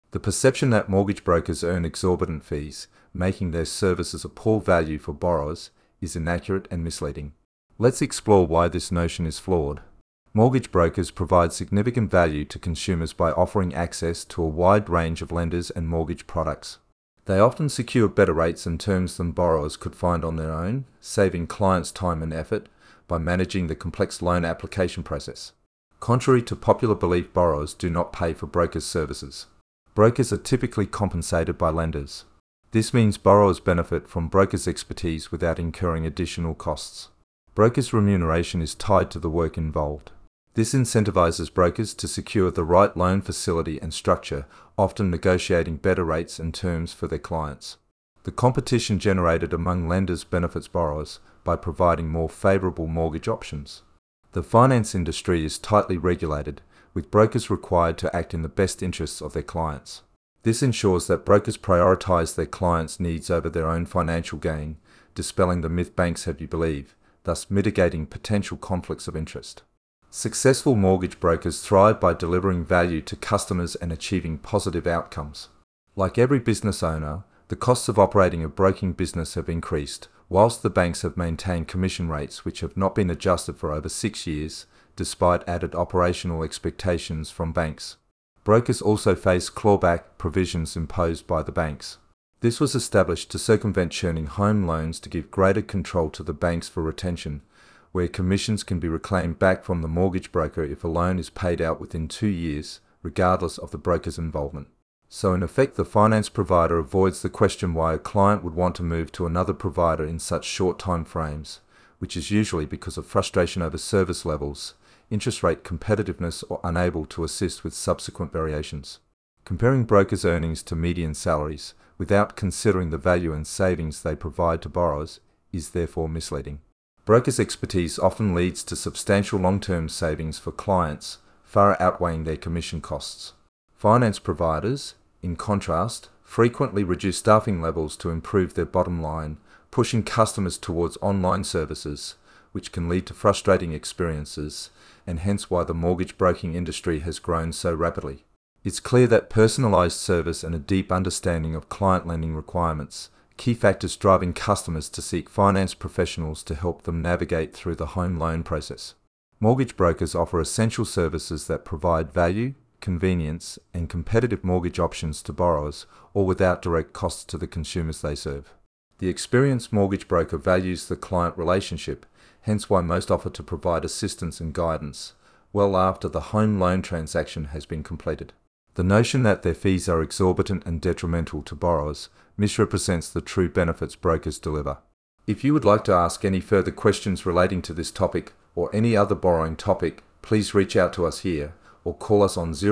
The perception that mortgage brokers earn exorbitant fees, making their services a poor value for borrowers, is inaccurate and misleading. Let's explore why this notion is flawed. Mortgage brokers provide significant value to consumers by offering access to a wide range of lenders and mortgage products. They often secure better rates and terms than borrowers could find on their own, saving clients time and effort by managing the complex loan application process. Contrary to popular belief, borrowers do not pay for brokers' services. Brokers are typically compensated by lenders. This means borrowers benefit from brokers' expertise without incurring additional costs. Brokers' remuneration is tied to the work involved. This incentivizes brokers to secure the right loan facility and structure, often negotiating better rates and terms for their clients. The competition generated among lenders benefits borrowers by providing more favorable mortgage options. The finance industry is tightly regulated, with brokers required to act in the best interests of their clients. This ensures that brokers prioritize their clients' needs over their own financial gain, dispelling the myth banks have you believe, thus mitigating potential conflicts of interest. Successful mortgage brokers thrive by delivering value to customers and achieving positive outcomes. Like every business owner, the costs of operating a broking business have increased, whilst the banks have maintained commission rates which have not been adjusted for over 6 years, despite added operational expectations from banks. Brokers also face clawback provisions imposed by the banks. This was established to circumvent churning home loans to give greater control to the banks for retention, where commissions can be reclaimed back from the mortgage broker if a loan is paid out within 2 years, regardless of the broker's involvement. So in effect, the finance provider avoids the question why a client would want to move to another provider in such short time frames, which is usually because of frustration over service levels, interest rate competitiveness, or unable to assist with subsequent variations. Comparing brokers' earnings to median salaries without considering the value and savings they provide to borrowers is therefore misleading. Brokers' expertise often leads to substantial long-term savings for clients, far outweighing their commission costs. Finance providers, in contrast, frequently reduce staffing levels to improve their bottom line, pushing customers towards online services, which can lead to frustrating experiences, and hence why the mortgage broking industry has grown so rapidly. It's clear that personalized service and a deep understanding of client lending requirements, key factors driving customers to seek finance professionals to help them navigate through the home loan process. Mortgage brokers offer essential services that provide value, convenience, and competitive mortgage options to borrowers, all without direct costs to the consumers they serve. The experienced mortgage broker values the client relationship, hence why most offer to provide assistance and guidance well after the home loan transaction has been completed. The notion that their fees are exorbitant and detrimental to borrowers misrepresents the true benefits brokers deliver. If you would like to ask any further questions relating to this topic or any other borrowing topic, please reach out to us here or call us on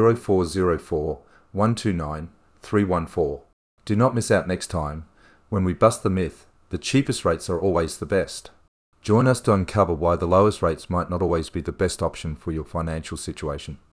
0404 129 314. Do not miss out next time when we bust the myth, the cheapest rates are always the best. Join us to uncover why the lowest rates might not always be the best option for your financial situation.